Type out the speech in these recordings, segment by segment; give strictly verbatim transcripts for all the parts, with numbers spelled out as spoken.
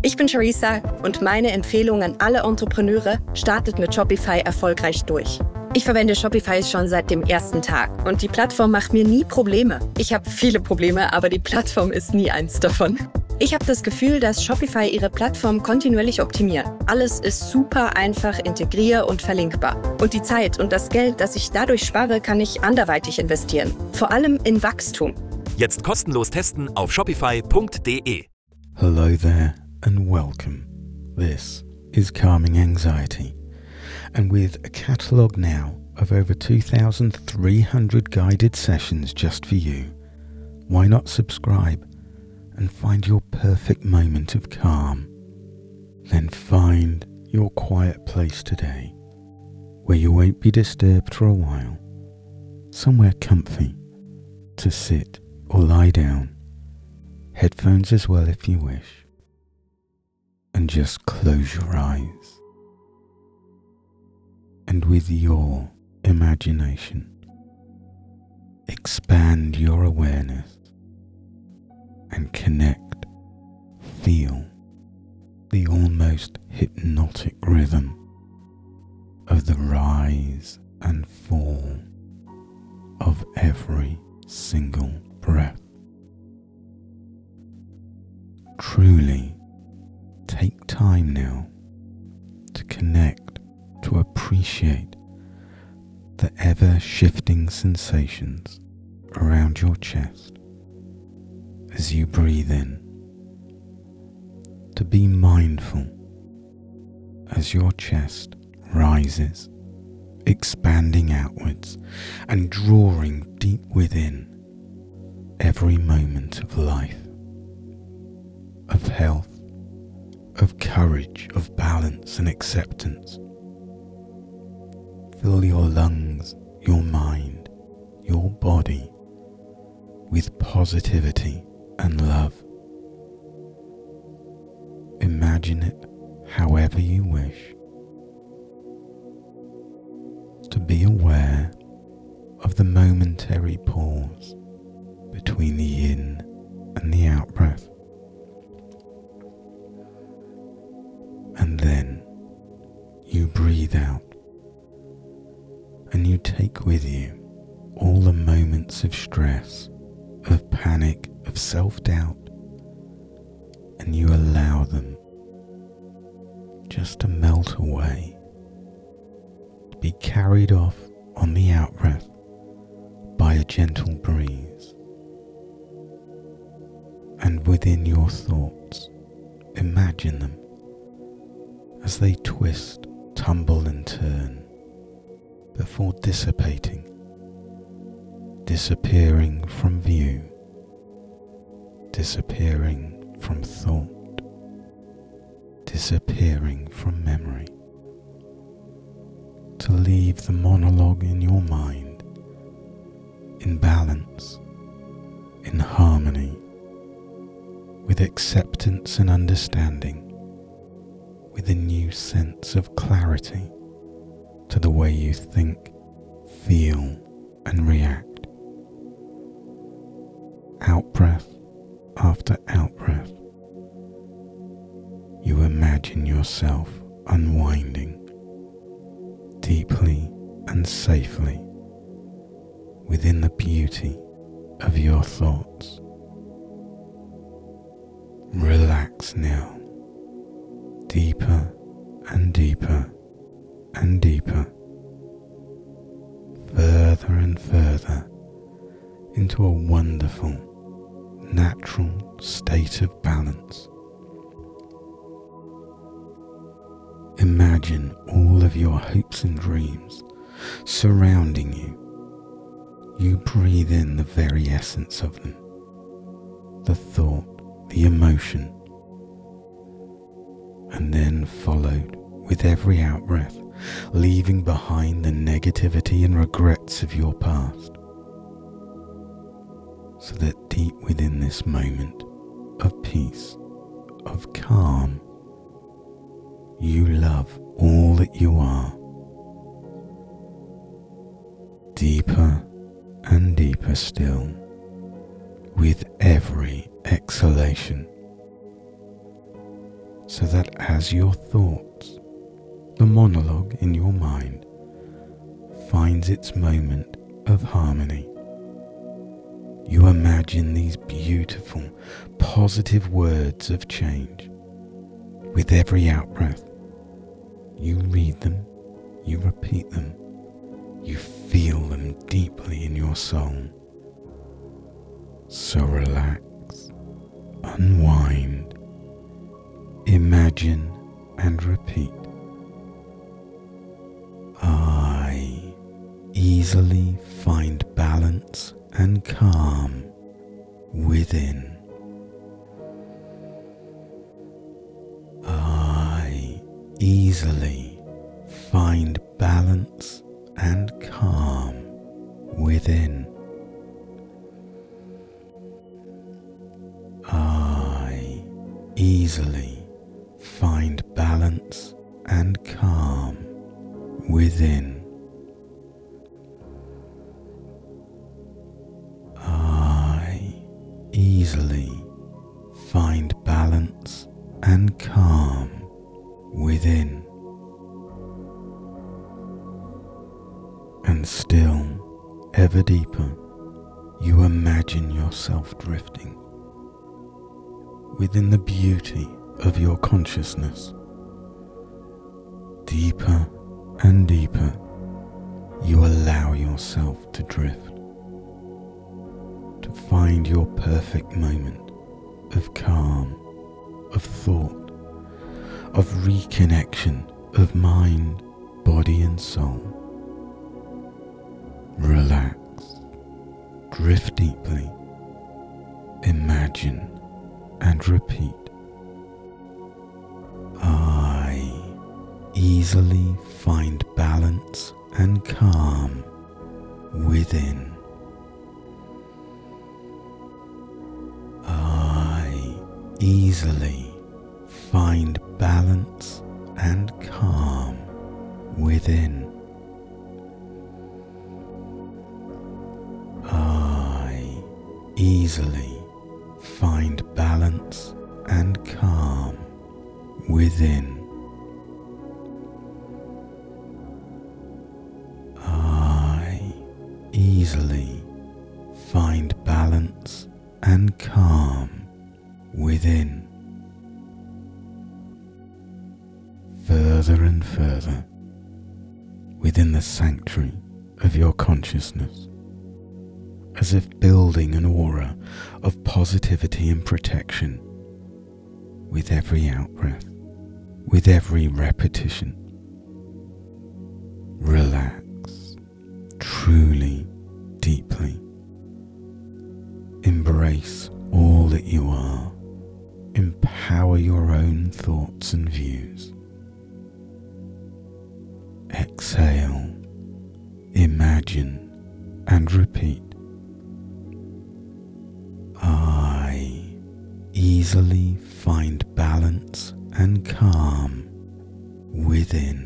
Ich bin Charissa und meine Empfehlung an alle Entrepreneure: startet mit Shopify erfolgreich durch. Ich verwende Shopify schon seit dem ersten Tag und die Plattform macht mir nie Probleme. Ich habe viele Probleme, aber die Plattform ist nie eins davon. Ich habe das Gefühl, dass Shopify ihre Plattform kontinuierlich optimiert. Alles ist super einfach integrier- und verlinkbar. Und die Zeit und das Geld, das ich dadurch spare, kann ich anderweitig investieren. Vor allem in Wachstum. Jetzt kostenlos testen auf shopify punkt de. Hello there and welcome. This is Calming Anxiety. And with a catalogue now of over two thousand three hundred guided sessions just for you, why not subscribe and find your perfect moment of calm? Then find your quiet place today, where you won't be disturbed for a while, somewhere comfy to sit or lie down, headphones as well if you wish, and just close your eyes. And with your imagination, expand your awareness and connect, feel the almost hypnotic rhythm of the rise and fall of every single breath. Truly take time now to connect, to appreciate the ever-shifting sensations around your chest as you breathe in, to be mindful as your chest rises, expanding outwards and drawing deep within every moment of life, of health, of courage, of balance and acceptance. Fill your lungs, your mind, your body with positivity and love. Imagine it however you wish. To be aware of the momentary pause between the in and the out breath. And then you breathe out and you take with you all the moments of stress, of panic, of self-doubt, and you allow them just to melt away, to be carried off on the out-breath by a gentle breeze. And within your thoughts, imagine them as they twist, tumble and turn before dissipating, disappearing from view, disappearing from thought, disappearing from memory, to leave the monologue in your mind in balance, in harmony, with acceptance and understanding, with a new sense of clarity to the way you think, feel and react. Out-breath after out-breath, you imagine yourself unwinding deeply and safely within the beauty of your thoughts. Relax now, deeper and deeper and deeper, further and further into a wonderful, natural state of balance. Imagine all of your hopes and dreams surrounding you. You breathe in the very essence of them, the thought, the emotion, and then followed with every out-breath, leaving behind the negativity and regrets of your past, so that deep within this moment of peace, of calm, you love all that you are. Deeper and deeper still, with every exhalation. so that as your thoughts, the monologue in your mind, finds its moment of harmony, you imagine these beautiful, positive words of change. With every out-breath, you read them, you repeat them, you feel them deeply in your soul. So relax, unwind, imagine and repeat. I easily find balance and calm within. I easily find balance and calm within. I easily find balance and calm within. I easily find balance and calm within. And still, ever deeper, you imagine yourself drifting within the beauty of your consciousness. Deeper and deeper, you allow yourself to drift, to find your perfect moment of calm, of thought, of reconnection of mind, body and soul. Relax, drift deeply, imagine and repeat. I easily find balance and calm within. I easily find balance and calm within. I easily find balance and calm within. I easily find balance and calm within. Further and further within the sanctuary of your consciousness, as if building an aura of positivity and protection with every out-breath, with every repetition. Relax, truly, deeply. Embrace all that you are. Empower your own thoughts and views. Exhale, imagine and repeat. I easily find balance and calm within.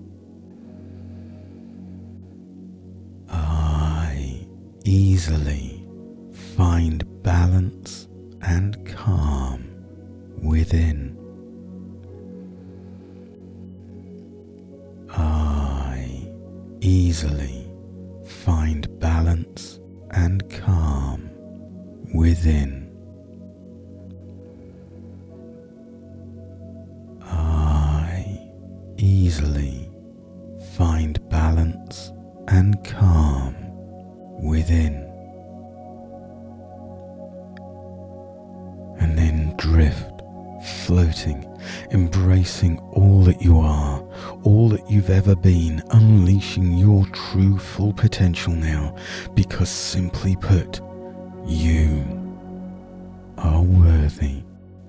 I easily find balance and calm within. I easily find balance and calm within. I easily find balance and calm within. And then drift, floating, embracing all that you are, all that you've ever been, unleashing your true full potential now, because simply put, you are worthy.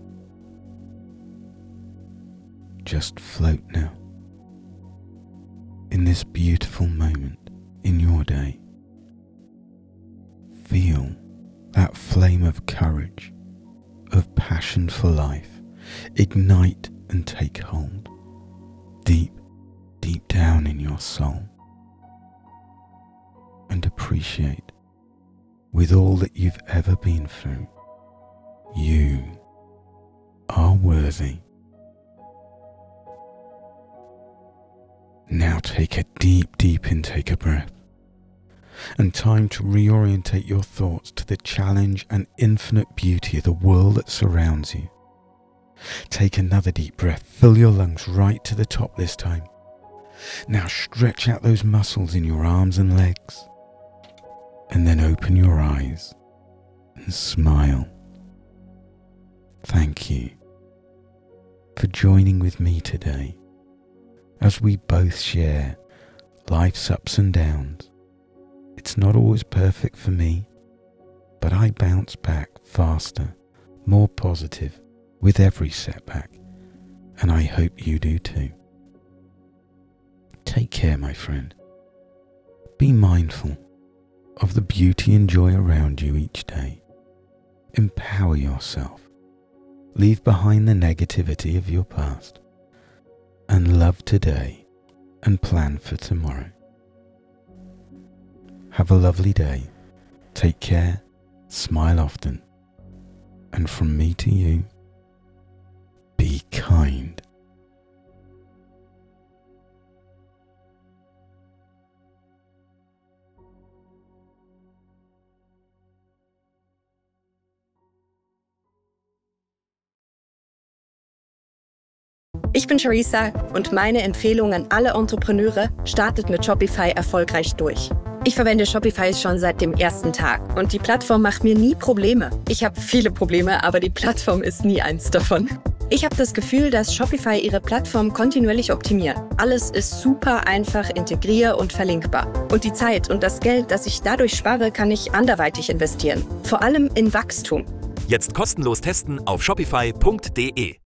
Just float now, in this beautiful moment in your day. Feel that flame of courage, of passion for life, ignite and take hold, deep, deep down in your soul. And appreciate, with all that you've ever been through, you are worthy Now take a deep, deep intake of breath, and time to reorientate your thoughts to the challenge and infinite beauty of the world that surrounds you. Take another deep breath, fill your lungs right to the top this time. Now stretch out those muscles in your arms and legs, and then open your eyes and smile. Thank you for joining with me today as we both share life's ups and downs. It's not always perfect for me, but I bounce back faster, more positive with every setback, and I hope you do too. Take care, my friend. Be mindful of the beauty and joy around you each day. Empower yourself. Leave behind the negativity of your past, and love today and plan for tomorrow. Have a lovely day. Take care, smile often, and from me to you, be kind. Ich bin Charissa und meine Empfehlung an alle Entrepreneure: startet mit Shopify erfolgreich durch. Ich verwende Shopify schon seit dem ersten Tag und die Plattform macht mir nie Probleme. Ich habe viele Probleme, aber die Plattform ist nie eins davon. Ich habe das Gefühl, dass Shopify ihre Plattform kontinuierlich optimiert. Alles ist super einfach integrier- und verlinkbar. Und die Zeit und das Geld, das ich dadurch spare, kann ich anderweitig investieren. Vor allem in Wachstum. Jetzt kostenlos testen auf shopify punkt de.